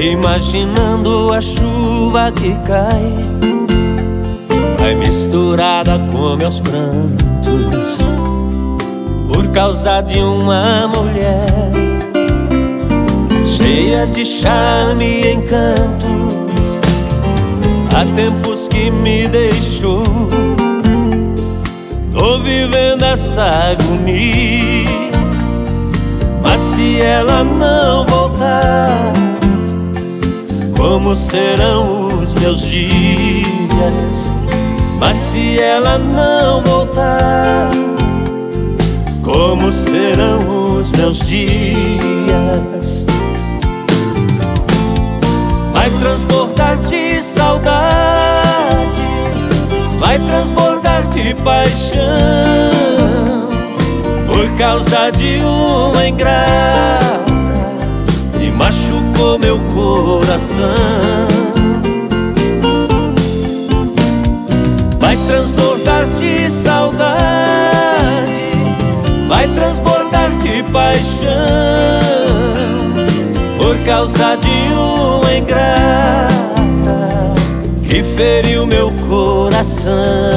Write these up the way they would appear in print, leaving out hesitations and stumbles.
Imaginando a chuva que cai, vai misturada com meus prantos, por causa de uma mulher cheia de charme e encantos. Há tempos que me deixou, tô vivendo essa agonia. Mas se ela não voltar, como serão os meus dias? Mas se ela não voltar, como serão os meus dias? Vai transbordar de saudade, vai transbordar de paixão, por causa de uma ingrata e machucou meu coração. Vai transbordar de saudade, vai transbordar de paixão, por causa de uma ingrata que feriu meu coração.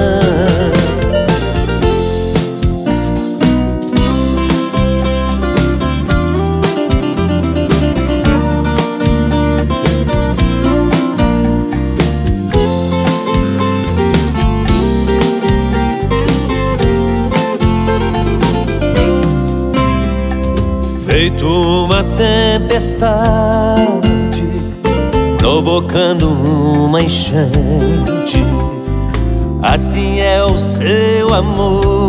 Feito uma tempestade, provocando uma enchente, assim é o seu amor,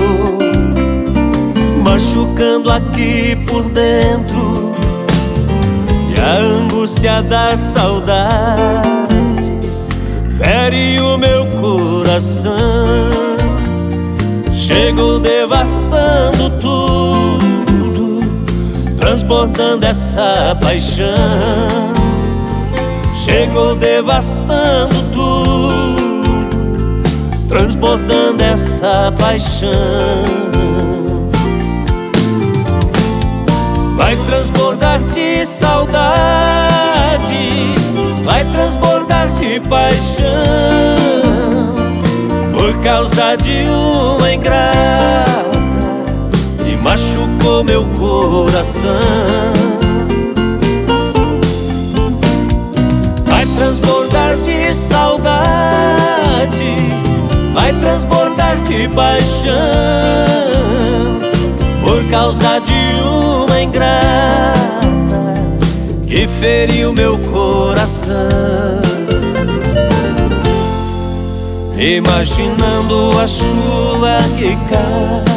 machucando aqui por dentro, e a angústia da saudade fere o meu coração. Chegou devastando tudo, transbordando essa paixão. Chegou devastando tudo, transbordando essa paixão. Vai transbordar de saudade, vai transbordar de paixão, por causa de uma ingrata e machucou meu coração. Vai transbordar de saudade, vai transbordar de paixão, por causa de uma ingrata que feriu meu coração. Imaginando a chuva que cai,